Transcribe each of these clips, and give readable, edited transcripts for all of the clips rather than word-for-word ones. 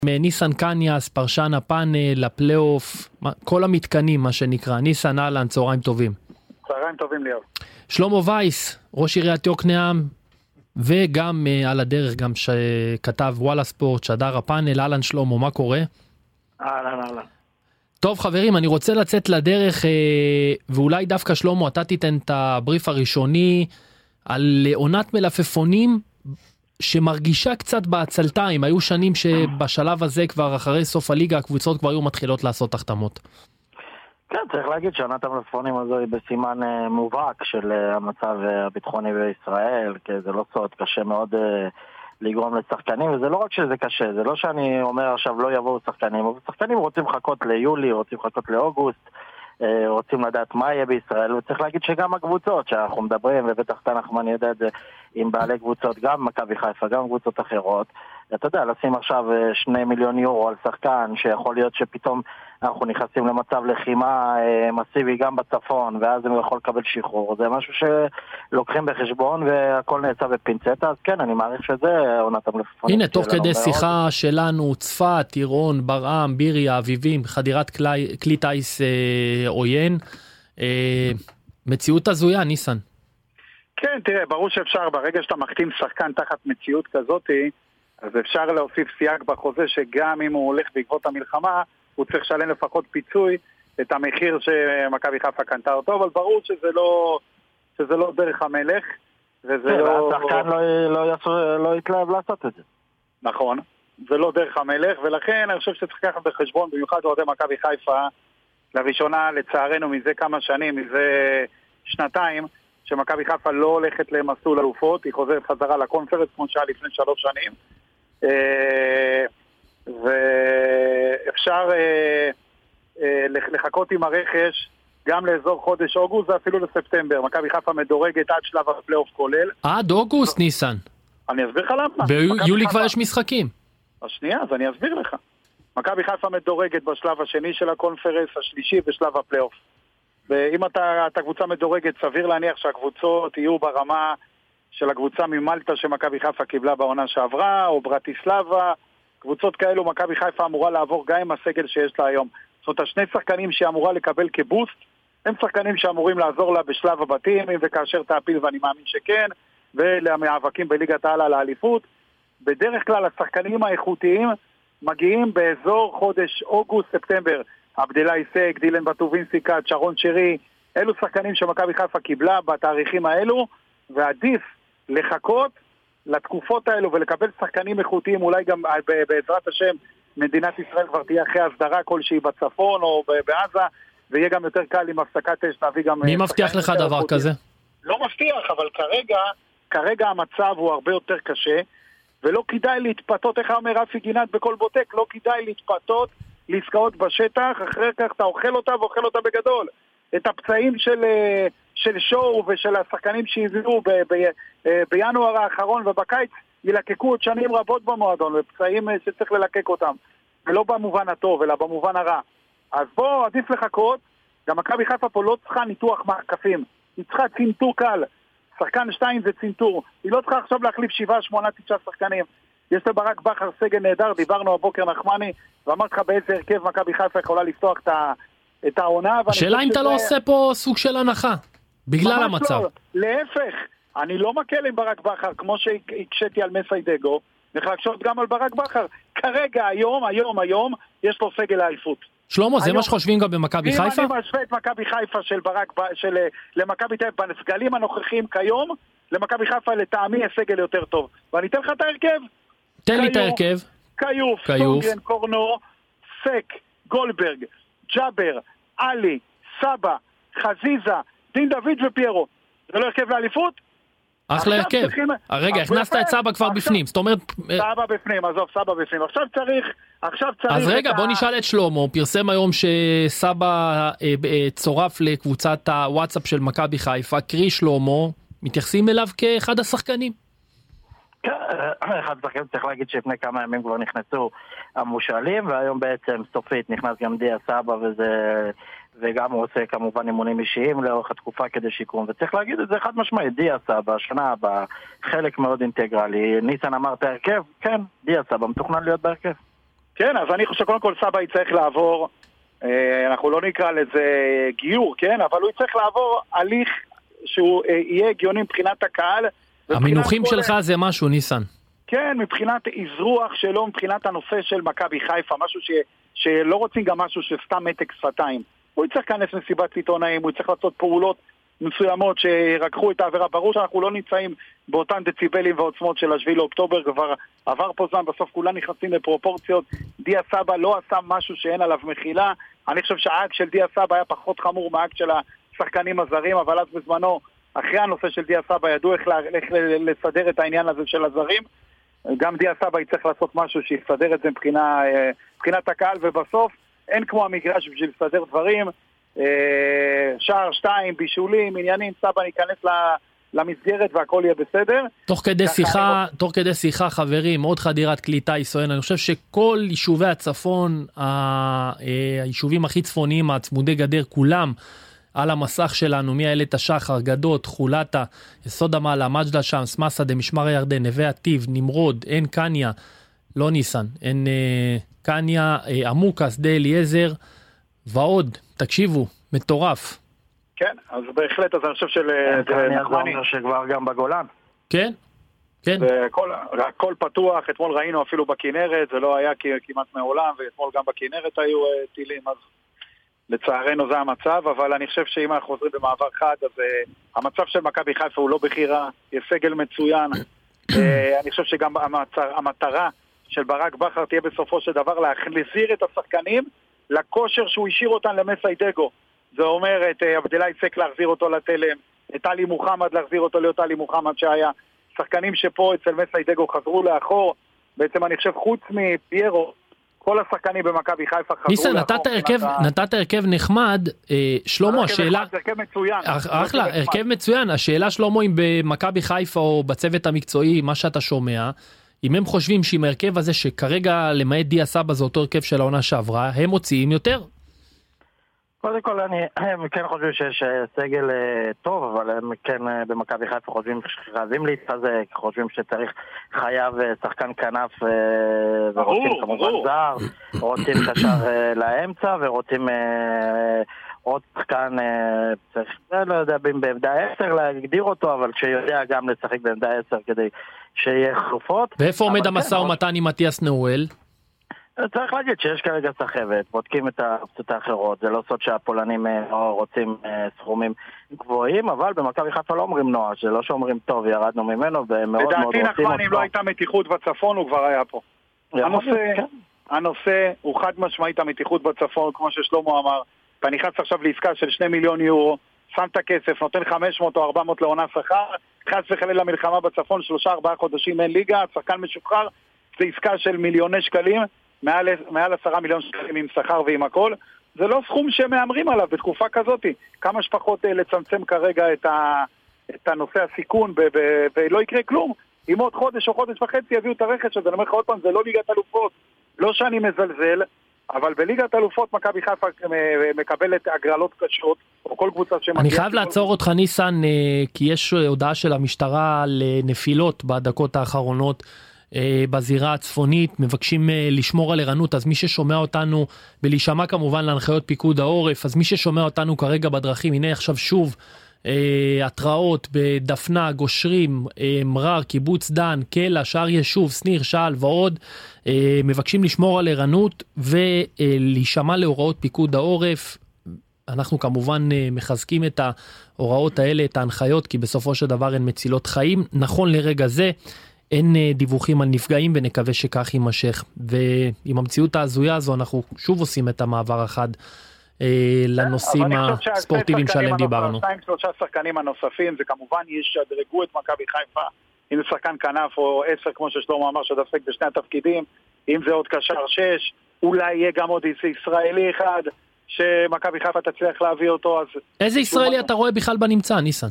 ניסן קניאס, פרשן הפאנל, הפלייאוף, כל המתקנים מה שנקרא. ניסן, אהלן, צהריים טובים. צהריים טובים ליאור. שלמה וייס, ראש עיריית יוקנעם, וגם על הדרך גם שכתב וואלה ספורט, שדר הפאנל. אהלן שלמה, מה קורה? אהלן. טוב חברים, אני רוצה לצאת לדרך, ואולי דווקא שלמה, אתה תיתן את הבריף הראשוני על עונת מלפפונים, שמרגישה קצת בעצלתיים. היו שנים שבשלב הזה כבר אחרי סוף הליגה הקבוצות כבר היו מתחילות לעשות החתמות. כן, צריך להגיד שעונת המלפפונים הזו היא בסימן מובהק של המצב הביטחוני בישראל, כי זה לא סוד, קשה מאוד לגרום לשחקנים, וזה לא רק שזה קשה, זה לא שאני אומר עכשיו לא יבואו שחקנים, אבל שחקנים רוצים לחכות ליולי, רוצים לחכות לאוגוסט, רוצים לדעת מה יהיה בישראל, וצריך להגיד שגם הקבוצות שאנחנו מדברים, ובטח תנחמן ידע את זה עם בעלי קבוצות, גם מכבי חיפה, גם קבוצות אחרות, אתה יודע, לשים עכשיו 2 מיליון יורו על שחקן, שיכול להיות שפתאום אנחנו נכנסים למצב לחימה מסיבי גם בצפון, ואז הוא יכול לקבל שחרור. זה משהו שלוקחים בחשבון, והכל נעשה בפינצטה, אז כן, אני מעריך שזה עונת המלפפונים. הנה, תוך כדי שיחה שלנו, צפת, עירון, ברעם, ביריה, אביבים, חדירת כלי טייס עוין, מציאות הזויה, ניסן. כן, תראה, ברור שאפשר, ברגע שאתה מחתים שחקן תחת מציאות כזאת, אז אפשר להוסיף סייג בחוזה שגם אם הוא הולך בעקבות המלחמה, הוא צריך לשלם לפחות פיצוי את המחיר שמכבי חיפה קנתה אותו, אבל ברור שזה לא דרך המלך, וזה לא... השחקן לא יתלהב לעשות את זה. נכון, זה לא דרך המלך, ולכן אני חושב שצריך לקחת בחשבון, במיוחד אוהדי מכבי חיפה, לראשונה לצערנו מזה כמה שנים, מזה 2, שמכבי חיפה לא הולכת למסלול אלופות, היא חוזרת חזרה לקונפרנס כמו שהיה לפני 3 שנים, ואפשר לחכות עם הרכש גם לאזור חודש אוגוסט ואפילו לספטמבר. מכבי חיפה מדורגת עד שלב הפלייאוף כולל. עד אוגוסט, ניסן. אני אסביר לך למה. ביולי כבר יש משחקים. השנייה, אז אני אסביר לך. מכבי חיפה מדורגת בשלב השני של הקונפרנס, השלישי בשלב הפלייאוף. ואם אתה קבוצה מדורגת, סביר להניח שהקבוצות יהיו ברמה של הקבוצה ממלטה שמכבי חיפה קיבלה בעונה שעברה, או ברטיסלבה. קבוצות כאלו מכבי חיפה אמורה לעבור גם עם הסגל שיש לה היום. זאת אומרת, 2 שחקנים שהיא אמורה לקבל כבוסט, הם שחקנים שאמורים לעזור לה בשלב הבתים, וכאשר תעפיל, ואני מאמין שכן, ולמאבקים בליגת העל על האליפות. בדרך כלל השחקנים האיכותיים מגיעים באזור חודש אוגוסט-ספטמבר. עבדלה היסק, דילן בטובינסיקה, שרון שרי, אלו שחקנים שמכבי חיפה קיבלה בתאריכים האלו, ועדיף לחכות לתקופות האלו ולקבל שחקנים איכותיים, אולי גם בעזרת השם מדינת ישראל כבר תהיה אחרי הסדרה כלשהי בצפון או בעזה, ויהיה גם יותר קל עם הפסקת אש להביא גם... מי מבטיח לך דבר איכותיים. כזה? לא מבטיח, אבל כרגע המצב הוא הרבה יותר קשה, ולא כדאי להתפתות, איך אומר רפי גינת בכל בוטק, לא כדאי להתפתות לעסקאות בשטח, אחרי כך אתה אוכל אותה ואוכל אותה בגדול. את הפצעים של שואו ושל השחקנים שהביאו בינואר האחרון ובקיץ ילקקו עוד שנים רבות במועדון, ופצעים שצריך ללקק אותם, ולא במובן הטוב אלא במובן הרע. אז בוא, עדיף לחכות. גם מכבי חיפה פה לא צריכה ניתוח מעקפים, היא צריכה צינטור קל. שחקן 2 זה צינטור, היא לא צריכה עכשיו להחליף 7, 8, 9 שחקנים. יש לברק בכר סגל נהדר, דיברנו הבוקר נחמני, ואמרתי לך באיזה הרכב מכבי חיפה יכולה לפתוח את העונה. השאלה אם אתה לא עושה פה סוג של הנחה, בגלל המצב. לא, להפך, אני לא מקל עם ברק בכר, כמו שהקשתי על מסיידגו, נחלקשות גם על ברק בכר. כרגע, היום, יש לו סגל האליפות. שלמה, זה מה שחושבים גם במכבי חיפה? אם אני משווה את מכבי חיפה למכבי תל אביב בנסגלים הנוכחים כיום, למכבי חיפה לטעמי סגל יותר טוב. ואני אתן לך את ההרכב. תן לי את ההרכב. קיוף, סונגרן, קורנו, סק, גולדברג, ג'אבר, אלי, סבא, חזיזה, דין דוד ופיירו. זה לא הרכב לאליפות? אחלה הרכב. רגע, הכנסת את סבא כבר בפנים. זאת אומרת... סבא בפנים, עזוב, סבא בפנים. עכשיו צריך... אז רגע, בוא נשאל את שלמה. פרסם היום שסבא צורף לקבוצת הוואטסאפ של מכבי חיפה. קרי שלמה, מתייחסים אליו כאחד השחקנים. אחד השחקנים צריך להגיד שלפני כמה ימים כבר נכנסו המושאלים, והיום בעצם סופית נכנס גם דיה סבא, וגם הוא עושה כמובן אימונים אישיים לאורך התקופה כדי שיקום, וצריך להגיד את זה חד משמעית. דיה סבא השנה הבאה חלק מאוד אינטגרלי. ניסן אמר את ההרכב, כן, דיה סבא מתוכנן להיות בהרכב. כן, אז אני חושב שקודם כל סבא יצטרך לעבור, אנחנו לא נקרא לזה גיור, כן? אבל הוא יצטרך לעבור הליך שהוא יהיה הגיוני מבחינת הקהל. המינוחים שלך זה משהו, ניסן. כן, מבחינת אזרוח שלו, מבחינת הנושא של מכבי חיפה, משהו שלא רוצים גם משהו שסתם מתק שפתיים. הוא יצטרך להיכנס מסיבת עיתונאים, הוא יצטרך לעשות פעולות מסוימות שירקחו את העבירה. ברור שאנחנו לא נמצאים באותן דציבלים ועוצמות של השביעי לאוקטובר, כבר עבר פה זמן, בסוף כולם נכנסים לפרופורציות. דיה סבא לא עשה משהו שאין עליו מחילה. אני חושב שהאקט של דיה סבא היה פחות חמור מהאקט של השחקנים הזרים, אבל אז בזמנו, אחרי הנושא של דיה סבא, ידעו איך לסדר את העניין הזה של הזרים. גם דיה סבא יצטרך לעשות משהו שיסדר את זה מבחינת הקהל, ובסוף אין כמו המגרש בשביל לסדר דברים. שער, 2, בישולים, עניינים, סבא ניכנס למסגרת והכל יהיה בסדר. תוך כדי שיחה חברים, עוד חדירת קליטה ישראל, אני חושב שכל יישובי הצפון, היישובים הכי צפוניים, הצמודי גדר, כולם על המסך שלנו, מאיילת השחר, גדות, חולתה, יסוד המעלה, מג'דל שם, סמסדה, משמר הירדן, נווה עתיב, נמרוד, אין קניה, לא ניסן, אין קניה, עמוקה, שדה אליעזר, ועוד, תקשיבו, מטורף. כן, אז בהחלט, אז אני חושב קניה זה אומר שכבר גם בגולן. כן, כן. הכל פתוח, אתמול ראינו אפילו בכנרת, זה לא היה כמעט מעולם, ואתמול גם בכנרת היו טילים, אז לצערנו זה המצב, אבל אני חושב שאם אנחנו חוזרים במעבר חד, אז המצב של מכבי חיפה הוא לא בחירה, יש סגל מצוין. אני חושב שגם המטרה של ברק בכר תהיה בסופו של דבר להחזיר את השחקנים לכושר שהוא השאיר אותם למסיידגו. זה אומר את עבדלאי סק להחזיר אותו לתלם, את אלי מוחמד להחזיר אותו להיות אלי מוחמד שהיה. שחקנים שפה אצל מסיידגו חזרו לאחור, בעצם אני חושב חוץ מפיירו, כל השחקנים במכבי חיפה חזרו ניסן, לאחור. נתת הרכב נחמד, שלמה, השאלה... הרכב מצוין. אחלה, הרכב מצוין. השאלה שלמה אם במכבי חיפה או בצוות המקצועי, מה שאתה שומע, אם הם חושבים שעם הרכב הזה שכרגע למעט דיה סבא זה אותו הרכב של העונה שעברה, הם מוציאים יותר? קודם כל הם כן חושבים שיש סגל טוב, אבל הם כן במכבי חיפה חושבים שחייבים להתחזק, חושבים שצריך חייב שחקן כנף ורוצים כמובן זר, רוצים קשר לאמצע ורוצים עוד שחקן, צריך, לא יודע, בעמדה 10 להגדיר אותו, אבל שיודע גם לשחק בעמדה 10 כדי שיהיה חלופות. ואיפה עומד המשא ומתן עם מתיאס נאואל? צריך להגיד שיש כרגע סחבת, בודקים את האופציות האחרות, זה לא סוד שהפולנים לא רוצים סכומים גבוהים, אבל במכבי חיפה לא אומרים נוח, זה לא שאומרים טוב, ירדנו ממנו, ומאוד מאוד רוצים אותו. לדעתי נכון, אם לא הייתה מתיחות בצפון, הוא כבר היה פה. הנושא הוא חד משמעית המתיחות בצפון, כמו ששלמה אמר, אתה נכנס עכשיו לעסקה של 2 מיליון יורו, שם את הכסף, נותן 500 או 400 לעונה שכר, חס וחלילה למלחמה בצפון, 3-4 חודשים אין ליגה, שחקן משוחרר, זה עסקה של מיליוני שקלים, מעל 10 מיליון שקלים עם שכר ועם הכל, זה לא סכום שמאמרים עליו בתקופה כזאת, כמה שפחות לצמצם כרגע את הנושא הסיכון, ולא יקרה כלום, אם עוד חודש או חודש וחצי יביאו את הרכש הזה, אני אומר לך עוד פעם, זה לא ליגת אלופות, לא שאני מזלזל, אבל בליגת אלופות מכבי חיפה מקבלת הגרלות קשות, או כל קבוצה שמגיעה... אני חייב לעצור אותך ניסן, כי יש הודעה של המשטרה לנפילות בדקות האחרונות, בזירה הצפונית, מבקשים לשמור על ערנות, אז מי ששומע אותנו, ולהישמע כמובן להנחיות פיקוד העורף, אז מי ששומע אותנו כרגע בדרכים, הנה עכשיו שוב, התראות בדפנה, גושרים, מרר, קיבוץ דן, קלע, שער ישוב, סניר, שעל ועוד, מבקשים לשמור על ערנות, ולהישמע להוראות פיקוד העורף, אנחנו כמובן מחזקים את ההוראות האלה, את ההנחיות, כי בסופו של דבר הן מצילות חיים, נכון לרגע זה, אין דיווחים על נפגעים ונקווה שכך יימשך, ועם המציאות ההזויה הזו אנחנו שוב עושים את המעבר החד לנושאים הספורטיביים שעליהם דיברנו. 2-3 שחקנים הנוספים, זה כמובן ישדרגו את מכבי חיפה, אם זה שחקן כנף או 10 כמו ששלמה אמר שדפק בשני התפקידים, אם זה עוד קשר 6, אולי יהיה גם עוד ישראלי אחד שמכבי חיפה תצליח להביא אותו. אז איזה ישראלי אתה רואה בכלל בנמצא, ניסן?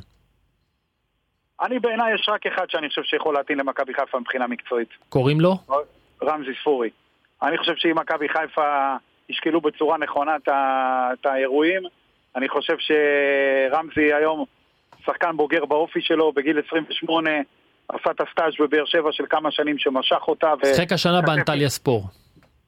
אני בעיניי יש רק אחד שאני חושב שיכול להתאים למכבי חיפה מבחינה מקצועית. קוראים לו? רמזי ספורי. אני חושב שאם מכבי חיפה ישקלו בצורה נכונה את האירועים, אני חושב שרמזי היום שחקן בוגר באופי שלו, בגיל 28, עשה את הסטאז' בבאר שבע של כמה שנים שמשך אותה. שחק השנה באנטליה ספור.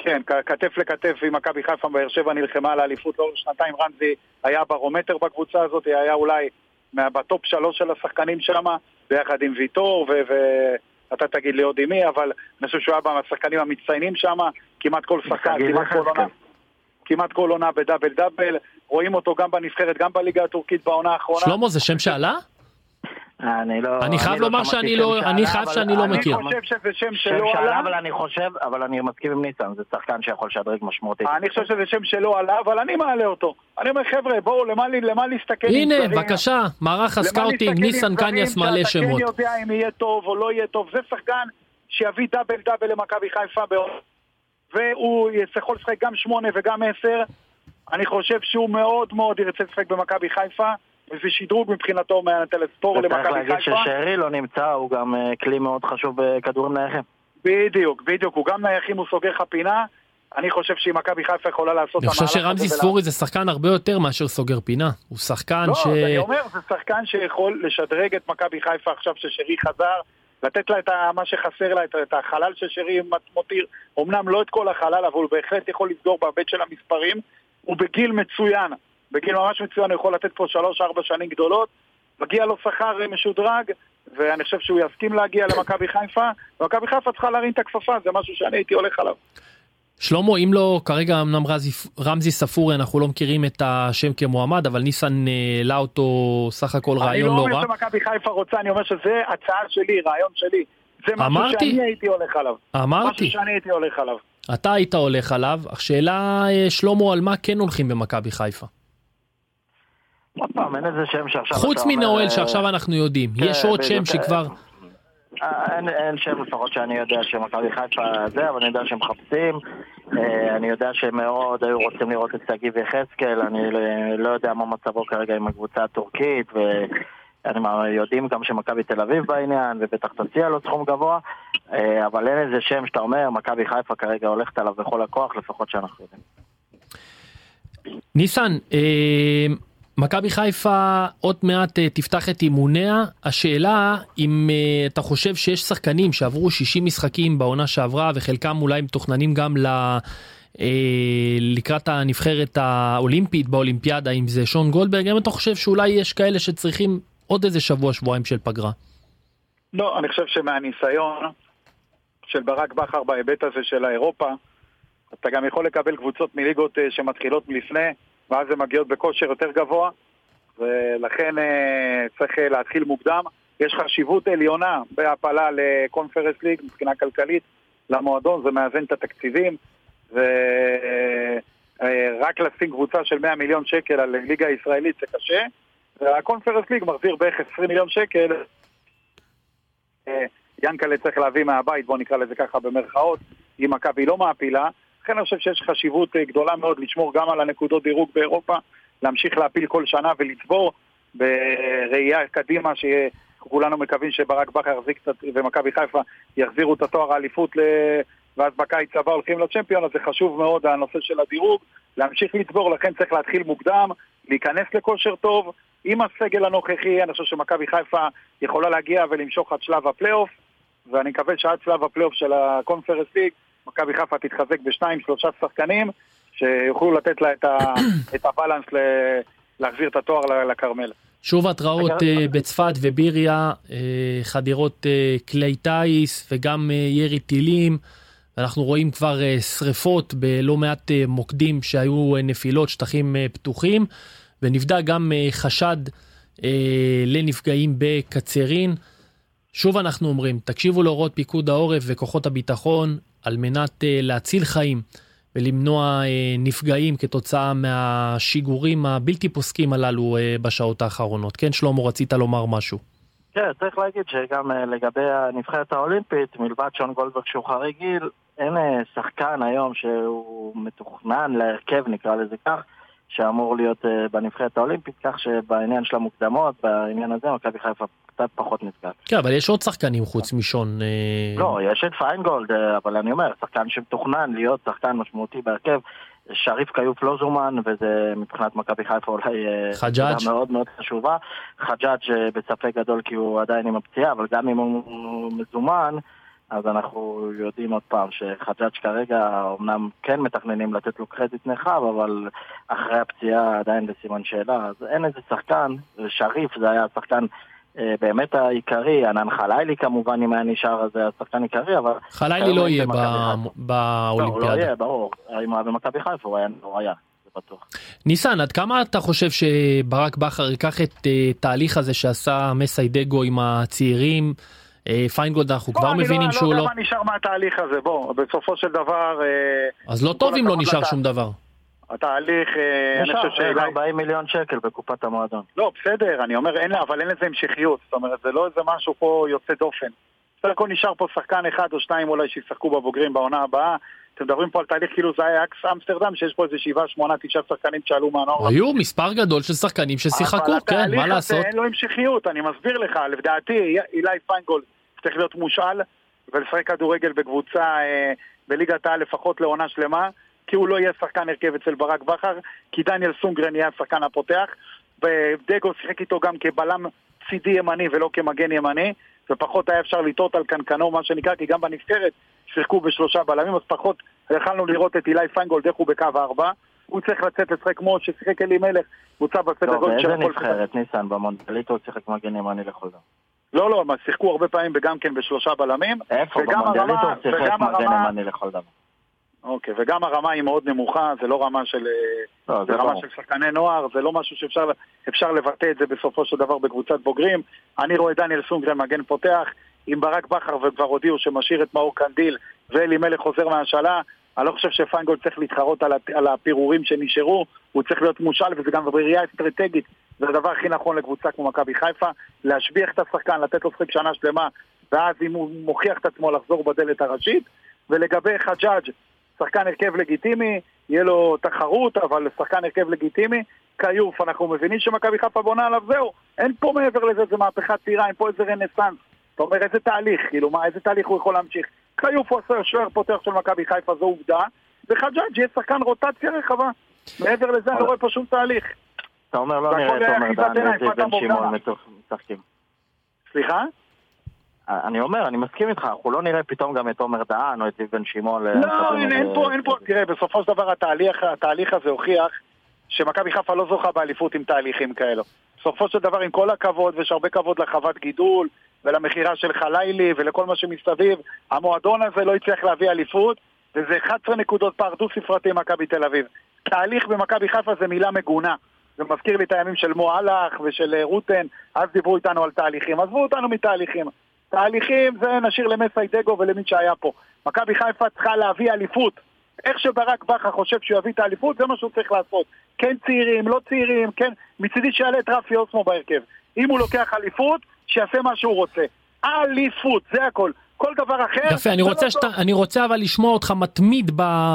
כן, כתף לכתף עם מכבי חיפה, באר שבע נלחמה על האליפות לאורך שנתיים. רמזי היה ברומטר בקבוצה הזאת, היה אולי בטופ 3 של השחקנים שם, ביחד עם ויטור, ואתה תגיד לי עוד עם מי, אבל אני חושב שהוא היה בשחקנים המצטיינים שם, כמעט כל שחקן, כמעט כל עונה בדאבל דאבל, רואים אותו גם בנבחרת, גם בליגה הטורקית בעונה האחרונה. שלמה, זה שם שעלה? אני חייב לומר שאני לא מכיר. אני חושב שזה שם שלא עלה, אבל אני מסכים עם ניסן, זה שחקן שיכול לשדרג משמעותית. אני חושב שזה שם שלא עלה, אבל אני מעלה אותו. אני אומר, חבר'ה, בואו, למה להסתכל? הנה, בבקשה, מערך הסקאוטינג, ניסן קניאס מעלה שמות. שאתה כן יודע אם יהיה טוב או לא יהיה טוב. זה שחקן שיביא דאבל דאבל למכבי חיפה, והוא יכול לשחק גם 8 וגם 10. אני חושב שהוא מאוד מאוד ירצה לשחק במכבי חיפה. וזה שדרוג מבחינתו מהטלספור למכבי חיפה. וצריך להגיד ששרי לא נמצא, הוא גם כלי מאוד חשוב בכדורים נייחים. בדיוק, הוא גם נייחים, הוא סוגר לך פינה. אני חושב שהיא מכבי חיפה יכולה לעשות... אני חושב שרמזי ספורי זה שחקן הרבה יותר מאשר סוגר פינה. הוא שחקן ש... לא, אני אומר, זה שחקן שיכול לשדרג את מכבי חיפה עכשיו ששרי חזר, לתת לה את מה שחסר לה, את החלל ששרי מותיר. אמנם לא את כל החלל, אבל הוא בהחלט יכול לסגור בהיבט של המספרים. הוא בגיל מצוין. בגיל ממש מצוין, הוא יכול לתת פה 3-4 שנים גדולות, מגיע לו שכר משודרג, ואני חושב שהוא יסכים להגיע למכבי חיפה, ומכבי חיפה צריכה להרים את הכפפה, זה משהו שאני הייתי הולך עליו. שלמה, אם לא, כרגע אמנם רמזי ספורי, אנחנו לא מכירים את השם כמועמד, אבל ניסן העלה אותו סך הכל רעיון לא רע. אני לא אומר שמכבי חיפה רוצה, אני אומר שזה הצעה שלי, רעיון שלי. זה משהו שאני הייתי הולך עליו. אמרתי. משהו שאני הייתי הולך עליו. אתה היית הולך עליו, השאלה שלמה, על מה כן הולכים במכבי חיפה? אין איזה שם שעכשיו... חוץ מנואל שעכשיו אנחנו יודעים, יש עוד שם שכבר... אין שם לפחות שאני יודע שמכבי חיפה זה, אבל אני יודע שהם מחפשים, אני יודע שהם מאוד היו רוצים לראות את סגיב יחזקאל, אני לא יודע מה מצבו כרגע עם הקבוצה הטורקית, יודעים גם שמכבי תל אביב בעניין, ובטח תציע לו סכום גבוה, אבל אין איזה שם שאתה אומר, מכבי חיפה כרגע הולכת עליו בכל הכוח, לפחות שאנחנו יודעים. ניסן, מכבי חיפה עוד מעט תפתח את אימוניה. השאלה אם אתה חושב שיש שחקנים שעברו 60 משחקים בעונה שעברה, וחלקם אולי מתוכננים גם לקראת הנבחרת האולימפית באולימפיאדה, אם זה שון גולדברג, אם אתה חושב שאולי יש כאלה שצריכים עוד איזה שבוע-שבועיים של פגרה? לא, אני חושב שמהניסיון של ברק בכר בהיבט הזה של האירופה, אתה גם יכול לקבל קבוצות מליגות שמתחילות מלפני, ואז הן מגיעות בכושר יותר גבוה, ולכן צריך להתחיל מוקדם. יש חשיבות עליונה בהפלה לקונפרנס ליג, מבחינה כלכלית, למועדון, זה מאזן את התקציבים, ורק לשים קבוצה של 100 מיליון שקל על ליגה הישראלית זה קשה, והקונפרנס ליג מחזיר בערך 20 מיליון שקל, ינקלה צריך להביא מהבית, בוא נקרא לזה ככה במרכאות, אם מכבי לא מעפילה, לכן אני חושב שיש חשיבות גדולה מאוד לשמור גם על הנקודות דירוג באירופה, להמשיך להפיל כל שנה ולצבור בראייה קדימה שכולנו מקווים שברק בכר יחזיק קצת ומכבי חיפה יחזירו את התואר האליפות ואז בקיץ הבא הולכים לצ'מפיון, אז זה חשוב מאוד הנושא של הדירוג, להמשיך לצבור, לכן צריך להתחיל מוקדם, להיכנס לכושר טוב, עם הסגל הנוכחי, אני חושב שמכבי חיפה יכולה להגיע ולמשוך עד שלב הפלייאוף, ואני מקווה שעד שלב הפלייאוף של הקונפרנס ליג מכבי חיפה תתחזק ב2-3 שחקנים שיוכלו לתת לה את הבלנס להחזיר את התואר לקרמל. שוב התראות בצפת וביריה, חדירות כלי טייס וגם ירי טילים, אנחנו רואים כבר שריפות בלא מעט מוקדים שהיו נפילות, שטחים פתוחים, ונבדק גם חשד לנפגעים בקצרין. שוב אנחנו אומרים, תקשיבו להוראות פיקוד העורף וכוחות הביטחון על מנת להציל חיים ולמנוע נפגעים כתוצאה מהשיגורים הבלתי פוסקים הללו בשעות האחרונות. כן, שלמה, רצית לומר משהו? כן, צריך להגיד שגם לגבי הנבחרת האולימפית, מלבד שון גולדברג שהוא חריג גיל, אין שחקן היום שהוא מתוכנן להרכב, נקרא לזה כך, שאמור להיות בנבחרת האולימפית, כך שבעניין של המוקדמות, בעניין הזה, מכבי חיפה קצת פחות נפגעת. כן, אבל יש עוד שחקנים חוץ משון. לא, יש את פיינגולד, אבל אני אומר, שחקן שמתוכנן להיות שחקן משמעותי בהרכב, שריף קיוף לא זומן, וזה מבחינת מכבי חיפה אולי חג'אג' מאוד מאוד חשובה. חג'אג' בספק גדול כי הוא עדיין עם הפציעה, אבל גם אם הוא מזומן, אז אנחנו יודעים עוד פעם שחג'אג' כרגע אומנם כן מתכננים לתת לו קרדיט נחב, אבל אחרי הפציעה עדיין בסימן שאלה, אז אין איזה שחקן, שריף זה היה השחקן באמת העיקרי, ענן חלילי כמובן אם היה נשאר אז זה השחקן עיקרי, אבל... חלילי לא יהיה באולימפיאדה. לא יהיה, ברור, אם הוא היה במכבי חיפה הוא היה, זה בטוח. ניסן, עד כמה אתה חושב שברק בכר ייקח את תהליך הזה שעשה מסיידגו עם הצעירים? פיינגולד אנחנו כבר מבינים שהוא לא... אני לא יודע מה נשאר מהתהליך הזה, בוא, בסופו של דבר... אז לא טוב אם לא נשאר שום דבר. התהליך, אני חושב שאלה 40 מיליון שקל בקופת המועדון. לא, בסדר, אני אומר, אבל אין לזה המשכיות, זאת אומרת, זה לא איזה משהו פה יוצא דופן. בסדר, כל נשאר פה שחקן אחד או שניים אולי שישחקו בבוגרים בעונה הבאה. אתם מדברים פה על תהליך כאילו זה היה אקס אמסטרדם, שיש פה איזה 7, 8, 9 שחקנים שעלו מהנוער. היו מספר גדול של שחקנים ששיחקו, כן, מה לעשות? אבל התהליך הזה אין לו המשכיות, אני מסביר לך, לדעתי, אילי פיינגולד צריך להיות מושאל ולשחק כדורגל בקבוצה בליגת העל לפחות לעונה שלמה, כי הוא לא יהיה שחקן הרכב אצל ברק בכר, כי דניאל סונגרן יהיה השחקן הפותח, ודגו שיחק איתו גם כבלם צידי ימני ולא כמגן ימני, ופחות היה אפשר לטעות על קנקנו, מה שנקרא, כי גם בנבחרת שיחקו בשלושה בלמים, אז פחות יכלנו לראות את אילי פיינגולד איך הוא בקו 4, הוא צריך לצאת לשחק כמו ששיחק אלי מלך, קבוצה בסדר גודל של... לא, באיזה נבחרת, ניסן, במונדיאלית הוא שיחק מגן ימני לכל דבר. לא, מה שיחקו הרבה פעמים וגם כן בשלושה בלמים. איפה? במונדיאלית הוא שיחק מגן ימני לכל דבר. אוקיי, וגם הרמה היא מאוד נמוכה, זה לא רמה של... זה רמה של שחקני נוער, זה לא משהו שאפשר לבטא את זה בסופו של דבר בקבוצת בוגרים. אני רואה דניאל סונגרן מגן פותח, עם ברק בכר וכבר הודיעו שמשאיר את מאור קנדיל ואלי מלך חוזר מהשאלה. אני לא חושב שפיינגולד צריך להתחרות על הפירורים שנשארו, הוא צריך להיות מושל, וזה גם בראייה אסטרטגית, זה הדבר הכי נכון לקבוצה כמו מכבי חיפה, להשביח את השחקן, לתת לו שחק שנה שלמה, ואז אם הוא מוכיח את עצמו לחזור בדלת הראשית. ולגבי חג'אג', שחקן הרכב לגיטימי, יהיה לו תחרות, אבל שחקן הרכב לגיטימי, קיוף, אנחנו מבינים שמכבי חיפה בונה עליו, זהו, אין פה מעבר לזה, זה מהפכה צעירה, אין פה איזה רנסנס, אתה אומר איזה תהליך, כאילו מה, איזה תהליך הוא יכול להמשיך, קיוף הוא שוער פותח של מכבי חיפה, זו עובדה, וחג'אג' יהיה שחקן רוטציה רחבה, מעבר לזה אני לא רואה פה שום תהליך. אתה אומר לא נראה את עומר דן וזיו בן שמעון משחקים. סליחה? אני אומר, אני מסכים איתך, אנחנו לא נראה פתאום גם את עומר דן או את זיו בן שמעון. לא, אין פה, תראה, בסופו של דבר התהליך הזה הוכיח שמכבי חיפה לא זוכה באליפות עם תהליכים כאלו. בסופו של דבר עם כל הכבוד, ויש הרבה כבוד לחוות גידול ולמחירה של חלילי ולכל מה שמסביב, המועדון הזה לא יצליח להביא אליפות, וזה 11 נקודות פער דו ספרתי עם מכבי תל אביב. תהליך במכבי חיפה זה מילה מגונה. זה מזכיר לי את הימים של מועלך ושל רוטן, אז דיברו איתנו על תהליכים, עזבו אותנו מתהליכים. תהליכים זה נשאיר למסיידגו ולמין שהיה פה. מכבי חיפה צריכה להביא אליפות. איך שברק בכר חושב שהוא יביא את האליפות, זה מה שהוא צריך לעשות. כן צעירים, לא צעירים, כן, מצידי שיעלה את רפי אוסמו בהרכב. אם הוא לוקח אליפות, שיעשה מה שהוא רוצה. אליפות, זה הכל. כל דבר אחר... יפה, אני רוצה אבל לשמוע אותך מתמיד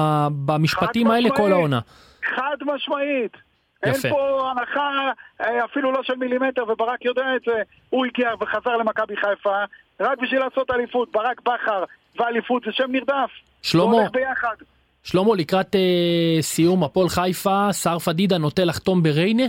במשפטים האלה כל העונה. חד משמעית. אין פה הנחה אפילו לא של מילימטר, וברק יודע את זה. הוא הגיע וחזר למכבי חיפה רק בשביל לעשות אליפות. ברק בכר ואליפות זה שם נרדף. שלמה, לקראת סיום הפועל חיפה, שר פדידה נוטה לחתום בריינה?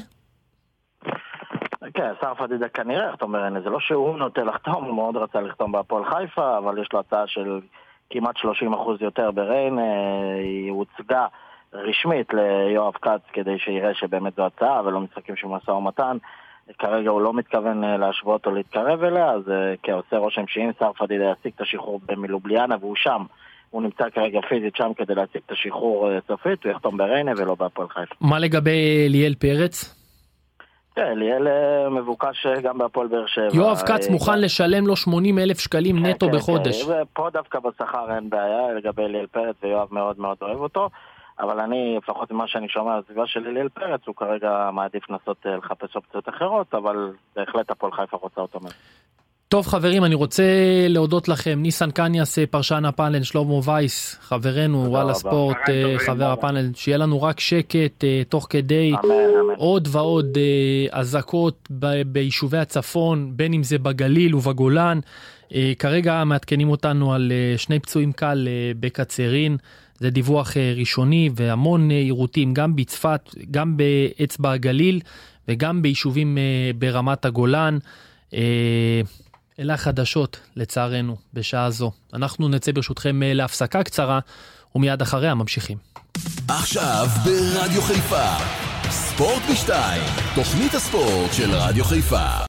כן, שר פדידה כנראה לחתום בריינה. זה לא שהוא נוטה לחתום, הוא מאוד רצה לחתום בהפועל חיפה, אבל יש לו הצעה של כמעט 30% יותר בריינה. היא הוצגה רשמית ליואב קץ כדי שיראה שבאמת זו הצעה ולא משחקים של משא ומתן. כרגע הוא לא מתכוון להשוות או להתקרב אליה, אז עושה רושם שאם שר פדידה ישיג את השחרור במלובליאנה והוא שם, הוא נמצא כרגע פיזית שם כדי להשיג את השחרור סופית, הוא יחתום בריינה ולא בהפועל חיפה. מה לגבי ליאל פרץ? כן, ליאל מבוקש גם בהפועל באר שבע. יואב קץ מוכן לשלם לו 80,000 שקלים נטו בחודש. פה דווקא בשכר אין בעיה לגבי ליאל פרץ, ויואב מאוד מאוד אוהב אותו. אבל אני, לפחות ממה שאני שומע על הסביבה של ליאל פרץ, הוא כרגע מעדיף לנסות לחפש אופציות אחרות, אבל בהחלט הפועל חיפה רוצה אותו מאוד. טוב חברים, אני רוצה להודות לכם. ניסן קניאס, פרשן הפאנל, שלמה וייס, חברנו, וואלה ספורט, חבר הפאנל, שיהיה לנו רק שקט תוך כדי עוד ועוד אזעקות ביישובי הצפון, בין אם זה בגליל ובגולן. כרגע מעדכנים אותנו על 2 פצועים קל בקצרין. זה דיווח ראשוני והמון עירותים, גם בצפת, גם באצבע הגליל וגם ביישובים ברמת הגולן. אלה החדשות, לצערנו, בשעה זו. אנחנו נצא ברשותכם להפסקה קצרה, ומיד אחריה ממשיכים. עכשיו ברדיו חיפה, ספורט בשתיים, תוכנית הספורט של רדיו חיפה.